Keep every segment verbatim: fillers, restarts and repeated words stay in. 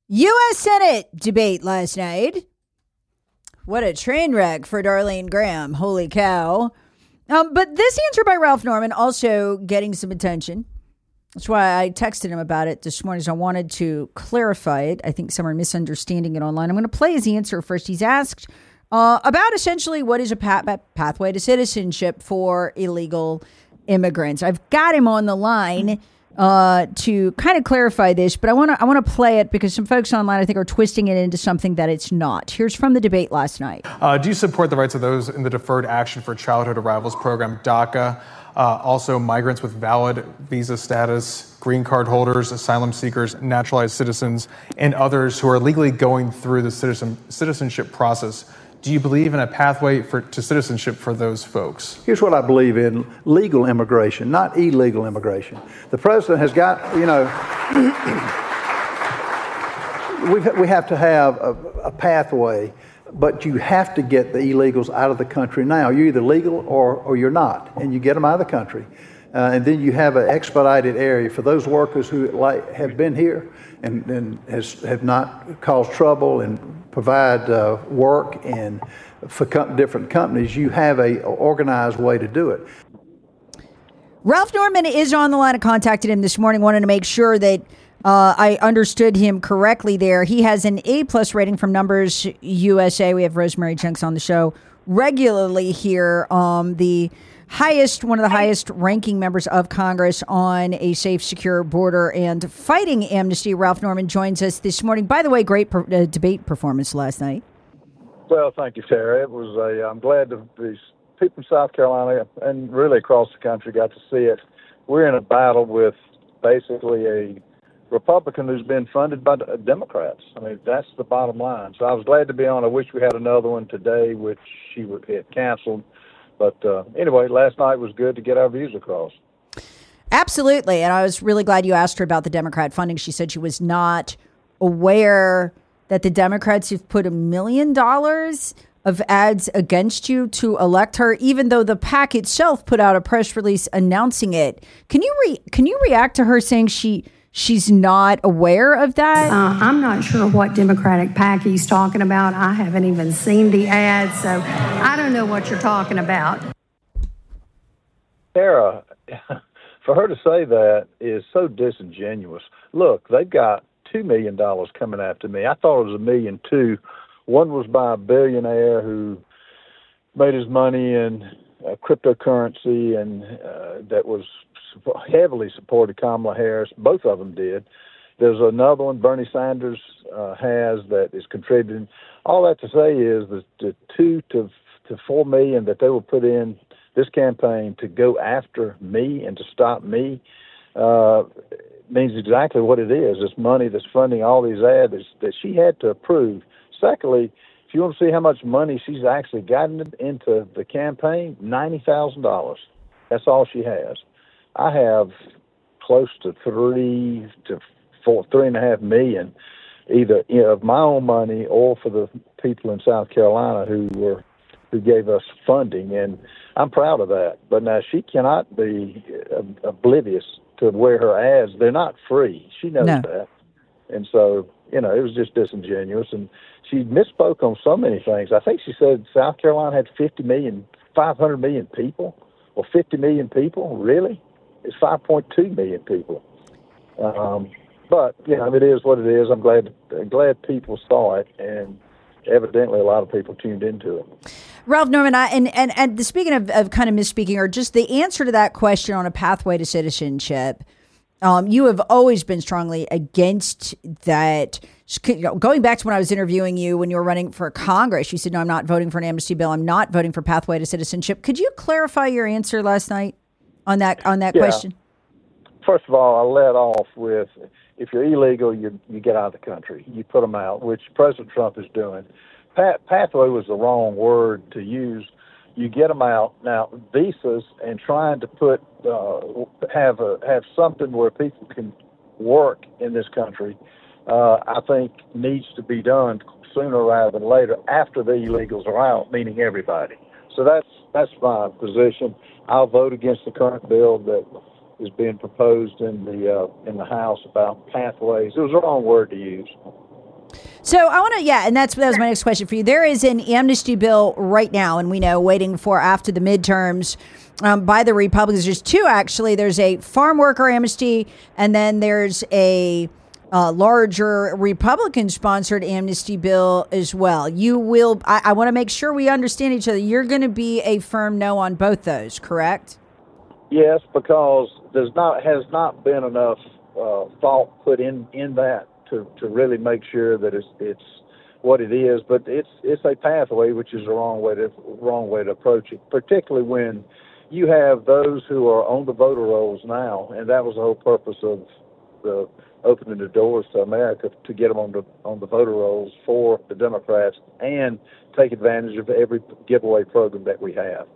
U S Senate debate last night. What a train wreck for Darlene Graham. Holy cow. Um, but this answer by Ralph Norman also getting some attention. That's why I texted him about it this morning. So I wanted to clarify it. I think some are misunderstanding it online. I'm going to play his answer first. He's asked uh, about essentially what is a path- pathway to citizenship for illegal immigrants. I've got him on the line uh, to kind of clarify this, but I want to I want to play it because some folks online, I think, are twisting it into something that it's not. Here's from the debate last night. Uh, do you support the rights of those in the Deferred Action for Childhood Arrivals program, DACA? Uh, also, migrants with valid visa status, green card holders, asylum seekers, naturalized citizens, and others who are legally going through the citizen, citizenship process. Do you believe in a pathway for, to citizenship for those folks? Here's what I believe in: legal immigration, not illegal immigration. The president has got, you know, we've, we have to have a, a pathway, but you have to get the illegals out of the country now. You're either legal or, or you're not, and you get them out of the country. Uh, and then you have an expedited area for those workers who like, have been here and, and has, have not caused trouble and provide uh, work and for com- different companies. You have a organized way to do it. Ralph Norman is on the line. I contacted him this morning, wanted to make sure that uh, I understood him correctly there. He has an A-plus rating from Numbers U S A. We have Rosemary Chunks on the show regularly here. Um, the highest, one of the highest ranking members of Congress on a safe, secure border and fighting amnesty. Ralph Norman joins us this morning. By the way, great per- uh, debate performance last night. Well, thank you, Sarah. It was a, I'm glad the, these people in South Carolina and really across the country got to see it. We're in a battle with basically a Republican who's been funded by Democrats. I mean, that's the bottom line. So I was glad to be on. I wish we had another one today, which she would had canceled. But uh, anyway, last night was good to get our views across. Absolutely. And I was really glad you asked her about the Democrat funding. She said she was not aware that the Democrats have put a million dollars of ads against you to elect her, even though the PAC itself put out a press release announcing it. Can you re- can you react to her saying she she's not aware of that? Uh, I'm not sure what Democratic PAC he's talking about. I haven't even seen the ad, so I don't know what you're talking about. Sarah, for her to say that is so disingenuous. Look, they've got two million dollars coming after me. I thought it was a million two. One was by a billionaire who made his money in uh, cryptocurrency and uh, that was heavily supported Kamala Harris. Both of them did. There's another one Bernie Sanders uh, has that is contributing. All that to say is that the two to to four million that they will put in this campaign to go after me and to stop me uh, means exactly what it is. It's money that's funding all these ads that she had to approve. Secondly, if you want to see how much money she's actually gotten into the campaign, ninety thousand dollars. That's all she has. I have close to three to four, three and a half million, either you know, of my own money or for the people in South Carolina who were who gave us funding, and I'm proud of that. But now she cannot be oblivious to where her ads. They're not free. She knows No. that, and so you know it was just disingenuous. And she misspoke on so many things. I think she said South Carolina had fifty million, five hundred million people, or fifty million people. Really? It's five point two million people. Um, but, you know, it is what it is. I'm glad glad people saw it, and evidently a lot of people tuned into it. Ralph Norman, I, and, and, and speaking of, of kind of misspeaking, or just the answer to that question on a pathway to citizenship, um, you have always been strongly against that. You know, going back to when I was interviewing you when you were running for Congress, you said, no, I'm not voting for an amnesty bill. I'm not voting for pathway to citizenship. Could you clarify your answer last night on that on that Yeah. question? First of all, I led off with if you're illegal, you you get out of the country. You put them out, which President Trump is doing. Path, pathway was the wrong word to use. You get them out. Now, visas and trying to put uh, have a, have something where people can work in this country, uh, I think needs to be done sooner rather than later after the illegals are out, meaning everybody. So that's that's my position. I'll vote against the current bill that is being proposed in the uh, in the House about pathways. It was the wrong word to use. So I want to, yeah, and that's that was my next question for you. There is an amnesty bill right now, and we know waiting for after the midterms um, by the Republicans. There's two actually. There's a farm worker amnesty, and then there's a uh, larger Republican-sponsored amnesty bill as well. You will. I, I want to make sure we understand each other. You're going to be a firm no on both those, correct? Yes, because there's not has not been enough uh, thought put in, in that. To, to really make sure that it's it's what it is, but it's it's a pathway, which is the wrong way to wrong way to approach it. Particularly when you have those who are on the voter rolls now, and that was the whole purpose of the opening the doors to America, to get them on the on the voter rolls for the Democrats and take advantage of every giveaway program that we have.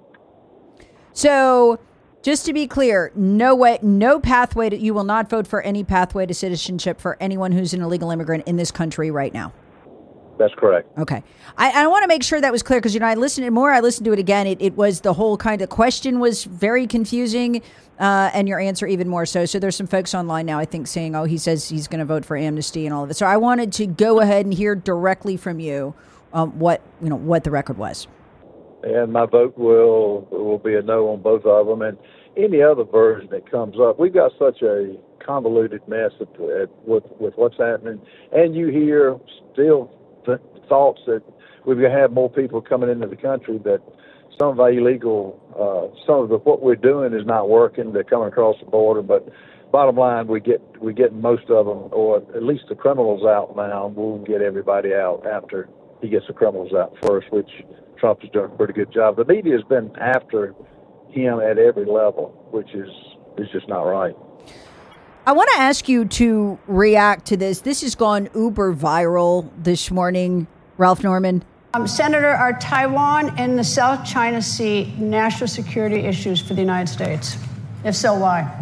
So. Just to be clear, no way, no pathway to, you will not vote for any pathway to citizenship for anyone who's an illegal immigrant in this country right now. That's correct. Okay. I, I want to make sure that was clear because, you know, I listened to more, I listened to it again. It, it was the whole kind of question was very confusing uh, and your answer even more so. So there's some folks online now, I think, saying, oh, he says he's going to vote for amnesty and all of it. So I wanted to go ahead and hear directly from you um, what, you know, what the record was. And my vote will will be a no on both of them. And any other version that comes up, we've got such a convoluted mess at, at, with with what's happening. And you hear still th- thoughts that we're going to have more people coming into the country, that some of our illegal, uh, some of the, what we're doing is not working. They're coming across the border, but bottom line, we get we get most of them, or at least the criminals out now. We'll get everybody out after he gets the criminals out first, which Trump has done a pretty good job. The media has been after him at every level, which is is just not right. I want to ask you to react to this. This has gone uber viral this morning, Ralph Norman. Um, Senator, are Taiwan and the South China Sea national security issues for the United States? If so, why?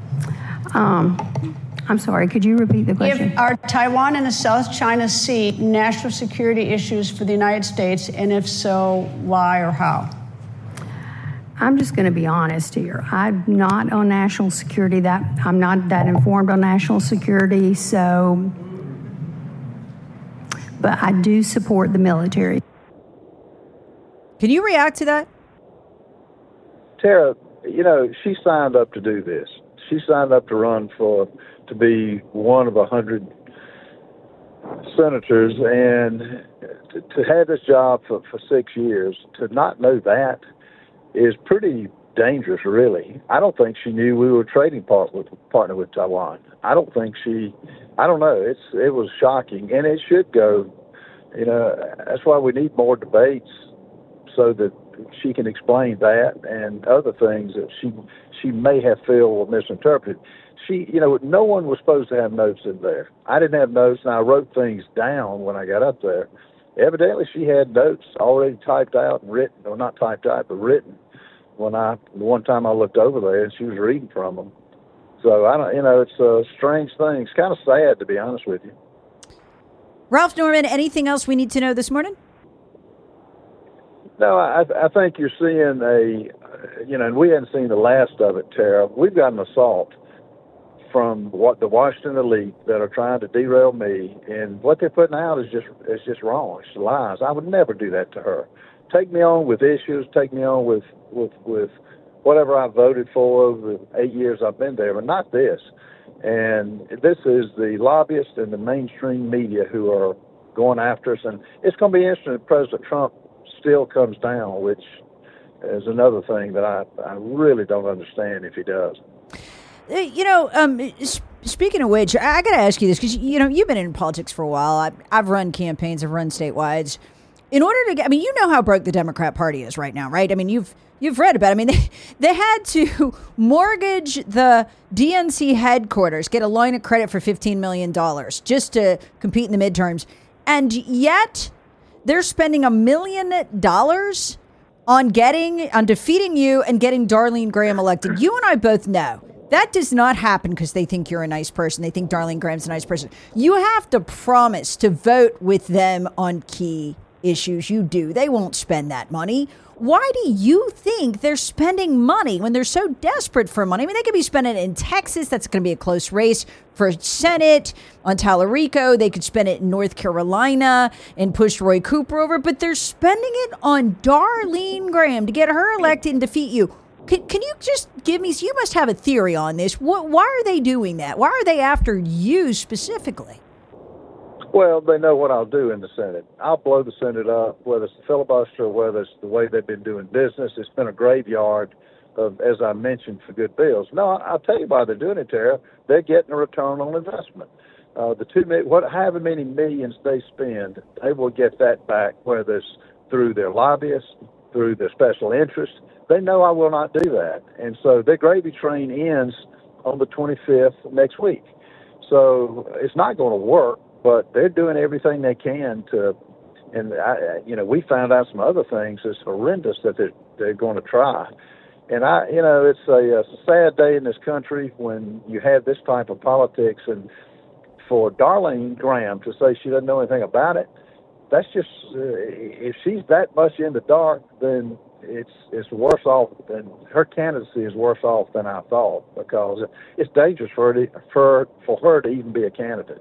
Um, I'm sorry, could you repeat the question? If, are Taiwan and the South China Sea national security issues for the United States, and if so, why or how? I'm just going to be honest here. I'm not on national security. That I'm not that informed on national security, so, but I do support the military. Can you react to that? Tara, you know, she signed up to do this. She signed up to run for, to be one of a hundred senators, and to, to have this job for, for six years, to not know that is pretty dangerous, really. I don't think she knew we were trading part with, partner with Taiwan. I don't think she, I don't know, it's it was shocking, and it should go. You know, that's why we need more debates so that she can explain that and other things that she she may have feel misinterpreted. She, you know, no one was supposed to have notes in there. I didn't have notes, and I wrote things down when I got up there. Evidently, she had notes already typed out and written, or not typed out, but written. When I, the one time I looked over there, and she was reading from them. So I don't, you know, it's a strange thing. It's kind of sad, to be honest with you. Ralph Norman, anything else we need to know this morning? No, I, I think you're seeing a, you know, and we hadn't seen the last of it, Tara. We've got an assault from what the Washington elite that are trying to derail me, and what they're putting out is just is just wrong. It's lies. I would never do that to her. Take me on with issues. Take me on with with with whatever I voted for over the eight years I've been there, but not this. And this is the lobbyists and the mainstream media who are going after us, and it's going to be interesting if President Trump still comes down, which is another thing that I, I really don't understand if he does. You know, um, speaking of which, I got to ask you this because, you know, you've been in politics for a while. I, I've run campaigns, I've run statewide. In order to get, I mean, you know how broke the Democrat Party is right now, right? I mean, you've you've read about it. I mean, they, they had to mortgage the D N C headquarters, get a line of credit for fifteen million dollars just to compete in the midterms. And yet they're spending a million dollars on getting, on defeating you and getting Darlene Graham elected. You and I both know that does not happen because they think you're a nice person. They think Darlene Graham's a nice person. You have to promise to vote with them on key issues. You do. They won't spend that money. Why do you think they're spending money when they're so desperate for money? I mean, they could be spending it in Texas. That's going to be a close race for Senate. On Tallarico, they could spend it in North Carolina and push Roy Cooper over. But they're spending it on Darlene Graham to get her elected and defeat you. Can, can you just give me, you must have a theory on this. What, why are they doing that? Why are they after you specifically? Well, they know what I'll do in the Senate. I'll blow the Senate up, whether it's the filibuster or whether it's the way they've been doing business. It's been a graveyard of, as I mentioned, for good bills. No, I'll tell you why they're doing it, Tara. They're getting a return on investment. Uh, the two, what, however many millions they spend, they will get that back, whether it's through their lobbyists, through their special interests. They know I will not do that. And so their gravy train ends on the twenty-fifth next week. So it's not going to work. But they're doing everything they can to, and I, you know, we found out some other things that's horrendous that they're they're going to try. And I, you know, it's a, it's a sad day in this country when you have this type of politics. And for Darlene Graham to say she doesn't know anything about it, that's just uh, if she's that much in the dark, then it's it's worse off than her candidacy is worse off than I thought, because it's dangerous for her to, for for her to even be a candidate.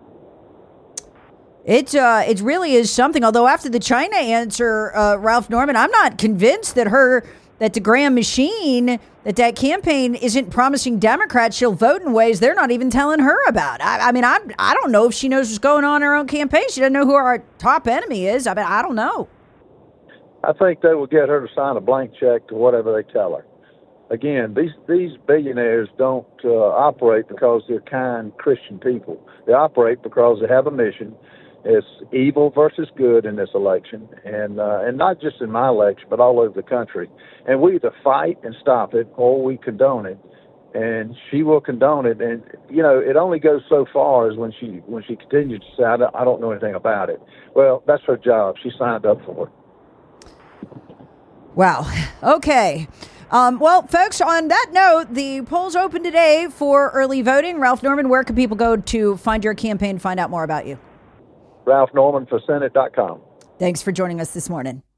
It uh, it really is something. Although after the China answer, uh, Ralph Norman, I'm not convinced that her that the Graham machine, that that campaign isn't promising Democrats she'll vote in ways they're not even telling her about. I, I mean, I I don't know if she knows what's going on in her own campaign. She doesn't know who our top enemy is. I mean, I don't know. I think they will get her to sign a blank check to whatever they tell her. Again, these these billionaires don't uh, operate because they're kind Christian people. They operate because they have a mission. It's evil versus good in this election, and uh, and not just in my election, but all over the country. And we either fight and stop it, or we condone it. And she will condone it. And you know, it only goes so far as when she when she continues to say, "I don't, I don't know anything about it." Well, that's her job. She signed up for it. Wow. Okay. Um, well, folks, on that note, the polls open today for early voting. Ralph Norman, where can people go to find your campaign, find out more about you? Ralph Norman for Senate dot com. Thanks for joining us this morning.